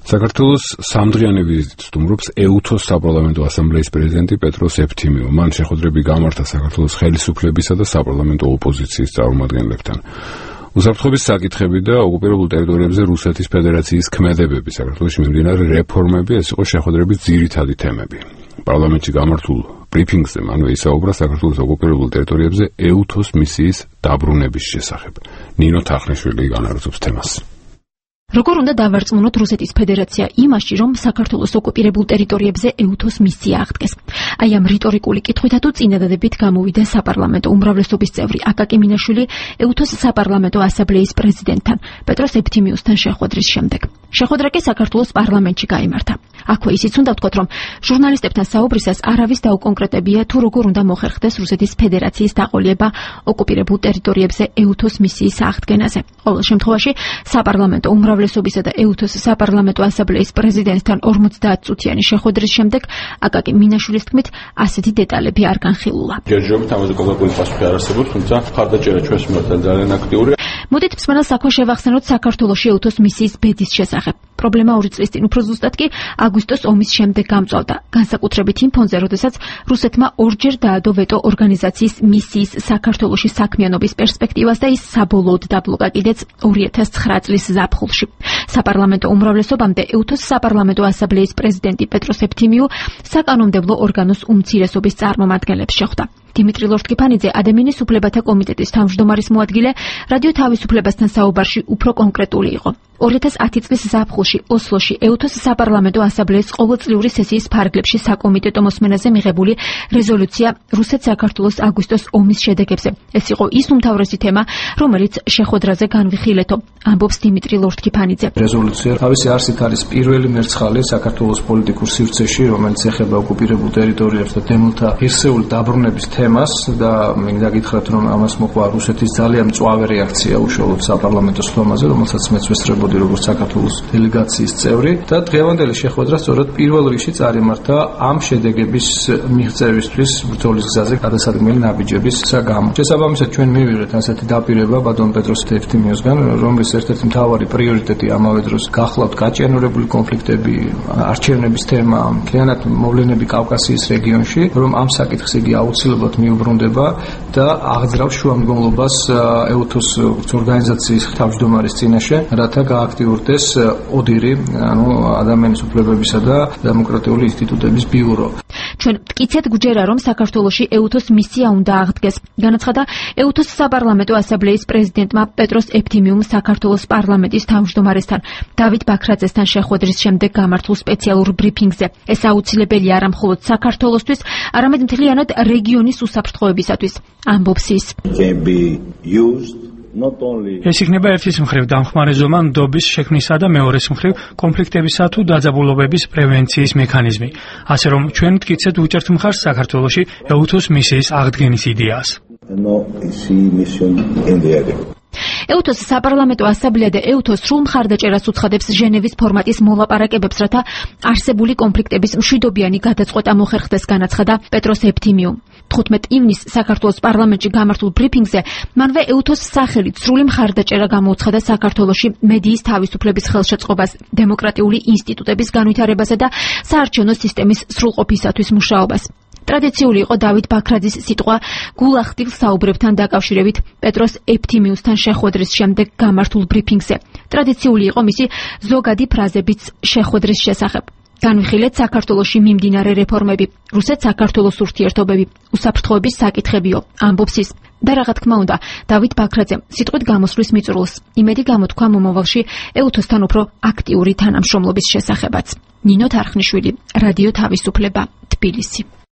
საქართველოს სამდღიანი ვიზიტს სტუმრობს ეუთოს საპარლამენტო ასამბლეის პრეზიდენტი პეტროს ეფთიმიუ. მან შეხვედრები გამართა საქართველოს ხელისუფლებისა და საპარლამენტო ოპოზიციის წარმომადგენლებთან. უსაფრთხოების საკითხები და ოკუპირებულ ტერიტორიებზე რუსეთის ფედერაციის ქმედებები, საქართველოში მიმდინარე რეფორმები, ეს იყო შეხვედრების ძირითადი თემები. პარლამენტში გამართულ ბრიფინგზე მანვე ისაუბრა საქართველოს ოკუპირებულ ტერიტორიებზე ეუთოს მისიის დაბრუნების შესახებ. ნინო თახნიშვილი განაგრძობს თემას. როგორ უნდა დავარწმუნოთ რუსეთის ფედერაცია იმაში, რომ საქართველოს ოკუპირებულ ტერიტორიებზე ეუთოს მისია აღდგეს? აი ამ რიტორიკული კითხვითა თუ წინადადებით გამოვიდა საპარლამენტო უმრავლესობის წევრი აკაკი მინაშვილი ეუთოს საპარლამენტო ასამბლეის პრეზიდენტთან პეტროს ეფთიმიუსთან შეხვედრის შემდეგ. შეხვედრა კი საქართველოს პარლამენტში გაიმართა. აქვე ისიც უნდა ვთქვათ, რომ ჟურნალისტებთან საუბრისას არავის დაუკონკრეტებია თუ როგორ უნდა მოხერხდეს რუსეთის ფედერაციის დაყოლება ოკუპირებულ ტერიტორიებზე ეუთოს მისიის აღდგენაზე. ყოველ შემთხვევაში საპარლამენტო უმრავლესობისა და ეუთოს საპარლამენტო ასამბლეის პრეზიდენტთან 50 წუთიანი შეხვედრის შემდეგ აკაკი მინაშვილის თქმით ასეთი დეტალები არ განხილულა. ჯერჯერობით ამაზე კონკრეტული პასუხი არ არსებობს, თუმცა მხარდაჭერა ჩვენს მიმართ ძალიან აქტიურია. მოდით მსმენელს აქვე შევახსენოთ საქართველოში ეუთოს მისიის ბედის შესახებ. პრობლემა 2 წლის წინ უფრო ზუსტად კი აგვისტოს ომის შემდეგ გამწვავდა. განსაკუთრებით იმ ფონზე, როდესაც რუსეთმა ორჯერ დაადო ვეტო ორგანიზაციის მისიის საქართველოში საქმიანობის პერსპექტივას და ის საბოლოოდ დაბლოკა კიდეც 2009 წლის ზაფხულში. საპარლამენტო უმრავლესობამდე ეუთოს საპარლამენტო ასამბლეის პრეზიდენტი პეტროს ეფთიმიუ საკანონმდებლო ორგანოს უმცირესობის წარმომადგენლებს შეხვდა. დიმიტრი ლორთქიფანიძე ადამიანის უფლებათა კომიტეტის თავმჯდომარის მოადგილე რადიო თავისუფლებასთან საუბარში უფრო კონკრეტული იყო. 2010 წლის ზაფხულში ოსლოში ეუთოს საპარლამენტო ასამბლეის ყოველწლიური სესიის ფარგლებში საკომიტეტო მოსმენაზე მიღებული რეზოლუცია რუსეთ-საქართველოს აგვისტოს ომის შედეგებზე. ეს იყო ის უმთავრესი თემა, რომელიც შეხვედრაზე განვიხილეთო, ამბობს დიმიტრი ლორთქიფანიძე. რეზოლუცია თავისი არსით არის პირველი მერცხალი საქართველოს პოლიტიკურ სივრცეში, რომელიც ეხება ოკუპირებულ ტერიტორიებს და დემილთა ღირსეული დაბრუნების თემას და მინდა გითხრათ, რომ ამას მოყვა რუსეთის ძალიან მწვავე რეაქცია უშუალოდ საპარლამენტო სხდომაზე, რომელსაც მეც ვესწრებოდი როგორც საქართველოს დელეგაციის წევრი და დღევანდელი შეხვედრა სწორედ პირველ რიგში წარიმართა ამ შედეგების მიღწევისთვის ბრძოლის გზაზე გადასადგმელი ნაბიჯების გამო. შესაბამისად ჩვენ მივიღეთ ასეთი დაპირება ბატონ პეტროს ეფთიმიუსგან, რომლის ერთ-ერთი მთავარი პრიორიტეტი ამავე დროს გახლავთ გაჭიანურებული კონფლიქტები, არჩევნების თემა, მთლიანად მოვლენები კავკასიის რეგიონში, რომ ამ საკითხს იგი აუცილებლად მიუბრუნდება და აღძრავს შუამდგომლობას ეუთოს ორგანიზაციის თავმჯდომარის წინაშე, რათა გააქტიურდეს ოდირი, ანუ ადამიანის უფლებებისა და დემოკრატიული ინსტიტუტების ბიურო. ჩვენ ვტკიცეთ გვჯერა, რომ საქართველოში ეუთოს მისია უნდა აღდგეს. განაცხადა ეუთოს საპარლამენტო ასამბლეის პრეზიდენტმა პეტროს ეფთიმიუმ საქართველოს პარლამენტის თავმჯდომარესთან დავით ბაქრაძესთან შეხვედრის შემდეგ გამართულ სპეციალურ ბრიფინგზე. ეს აუცილებელია არა მხოლოდ საქართველოსთვის, არამედ მთლიანად რეგიონის უსაფრთხოებისათვის, ამბობს ის. ეს იქნება ერთის მხრივ დამხმარე ზომა ნდობის შექმნისა და მეორეს მხრივ კონფლიქტებისა თუ დაძაბულობების პრევენციის მექანიზმი. ასე რომ ჩვენ ვტკიცეთ უჭერთ მხარს საქართველოში ეუთოს მისიის აღდგენის იდეას. ეუთოს საპარლამენტო ასამბლეა და ეუთოს სრულ მხარდაჭერას უცხადებს ჟენევის ფორმატის მოლაპარაკებებს, რათა არსებული კონფლიქტების მშვიდობიანი გადაწყვეტა მოხერხდეს, განაცხადა პეტროს ეფთიმიუ. 15 ივნისს საქართველოს პარლამენტში გამართულ ბრიფინგზე მანვე ეუთოს სახელით სრული მხარდაჭერა გამოუცხადა საქართველოში მედიის თავისუფლების ხელშეწყობას, დემოკრატიული ინსტიტუტების განვითარებასა და საარჩევნო სისტემის სრულყოფისათვის მუშაობას. ტრადიციული იყო დავით ბაქრაძის სიტყვა გულახდილ საუბრებთან დაკავშირებით პეტროს ეფთიმიუსთან შეხვედრის შემდეგ გამართულ ბრიფინგზე. ტრადიციული იყო მისი ზოგადი ფრაზებიც შეხვედრის შესახებ. განვიხილეთ საქართველოში მიმდინარე რეფორმები, რუსეთ-საქართველოს ურთიერთობები, უსაფრთხოების საკითხებიო, ამბობს ის. და რა თქმა უნდა, დავით ბაქრაძემ სიტყვით გამოსვლის მიწურულს იმედი გამოთქვა მომავალში ეუთოსთან უფრო აქტიური თანამშრომლობის შესახებაც. ნინო თარხნიშვილი, რადიო თავისუფლება, თბილისი.